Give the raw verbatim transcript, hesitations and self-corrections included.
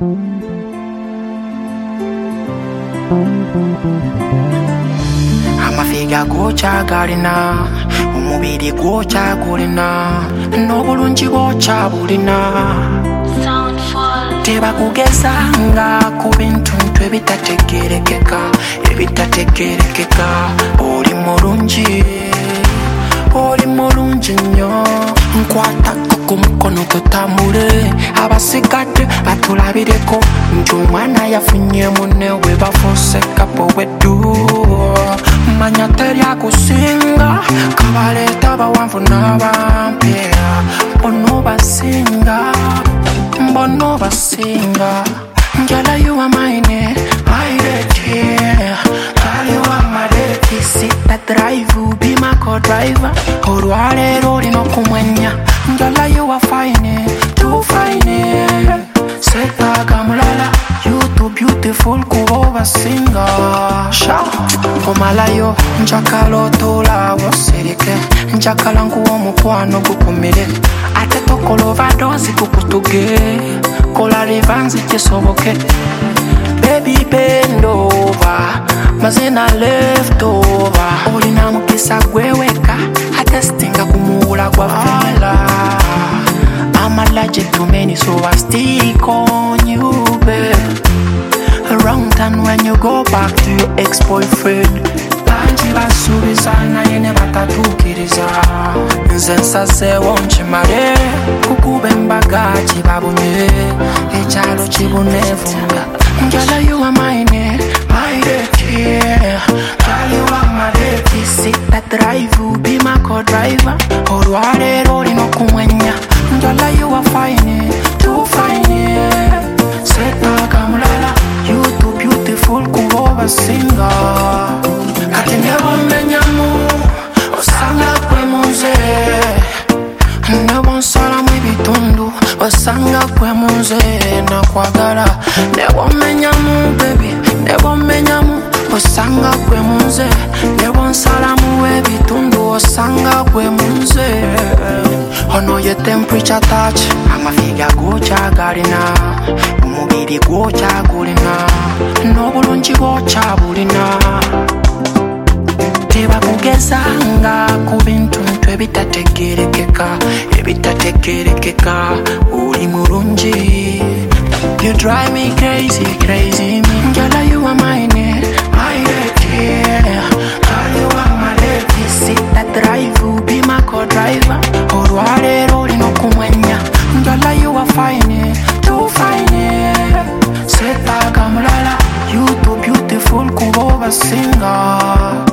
Amafiga gochagalina, umubiri gochagulina, n'obulungi bochabulina. Tebakugezanga ku bintu ebitategerekeka, ebitategerekeka. Oli mulungi, oli mulungi nnyo. Nkwatako ku mukono tutambule, abasigadde batulabireko nti omwana yafunye munne we bafuuse kapo weddu. Manya teri akusinga, kabaleeta bawanvu n'abampi, bono basinga, bono basinga. Girl, you are mine, my lady. Girl, you are my lady. Sit that drive, be my co-driver. Olwaleero olina okumwenya. Girl, you are fine, too fine. Setaga mulala, you too beautiful kuba obasinga. Sha, omalayo, njagala otoola osereke. Njagala nkuwa omukwano gukumire. Ate tokola overdose kukutuge. Kola revanse kisoboke. Baby bend over, mazina left over. Olina mukisa gweweka, ate stinga kumuula gwa fala. I'm allergic to many, so I stick on you, babe. Wrong turn when you go back to your ex-boyfriend. Banji basubiza naye ne batatukiriza. Nze nsase wonchimale, kukube embaga kibabunye, ekyalo kibunevunga. Girl, you are mine, my lady. Girl, you are my lady. Sit that drive, be my co-driver. Olwaleero olina okumwenya. Girl, you are fine, too fine. Setaga mulala, you too beautiful kuba obasinga. Kati nebommenyamu, osanga gwe munze. Nebonsalamu ebitundu, osanga gwe munze. Nakwagala, nebommenyamu baby, nebommenyamu, osanga gwe munze. Nebonsalamu ebitundu, osanga gwe munze. Ono ye temperature touch, amafiga gochagalina, umubiri gochagulina, n'obulungi bochabulina. Tebakugezanga ku bintu ebitategerekeka, ebitategerekeka. Oli mulungi, you drive me crazy, crazy me. Girl, you are mine, my lady. Girl, you are my lady. Sit that drive, be my co-driver. Olwaleero olina okumwenya. Girl, you are fine, too fine. Setaga mulala, you too beautiful kuba obasinga.